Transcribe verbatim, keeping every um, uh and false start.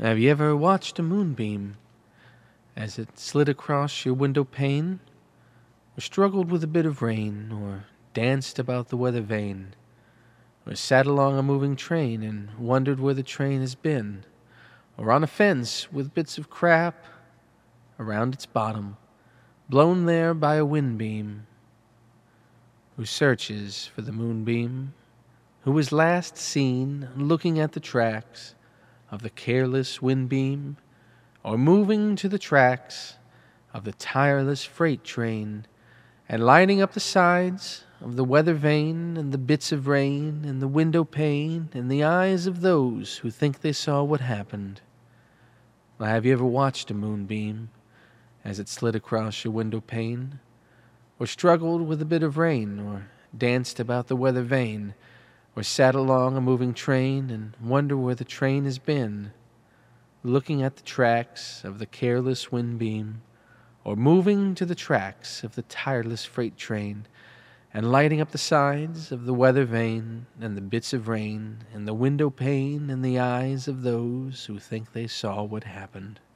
Have you ever watched a moonbeam as it slid across your window pane, or struggled with a bit of rain, or danced about the weather vane, or sat along a moving train and wondered where the train has been, or on a fence with bits of crap around its bottom, blown there by a windbeam? Who searches for the moonbeam? Who was last seen looking at the tracks of the careless windbeam, or moving to the tracks of the tireless freight train, and lighting up the sides of the weather vane, and the bits of rain, and the window pane, and the eyes of those who think they saw what happened? Well, have you ever watched a moonbeam as it slid across your window pane, or struggled with a bit of rain, or danced about the weather vane, or sat along a moving train and wonder where the train has been, looking at the tracks of the careless windbeam, or moving to the tracks of the tireless freight train, and lighting up the sides of the weather vane, and the bits of rain, and the window pane, and the eyes of those who think they saw what happened?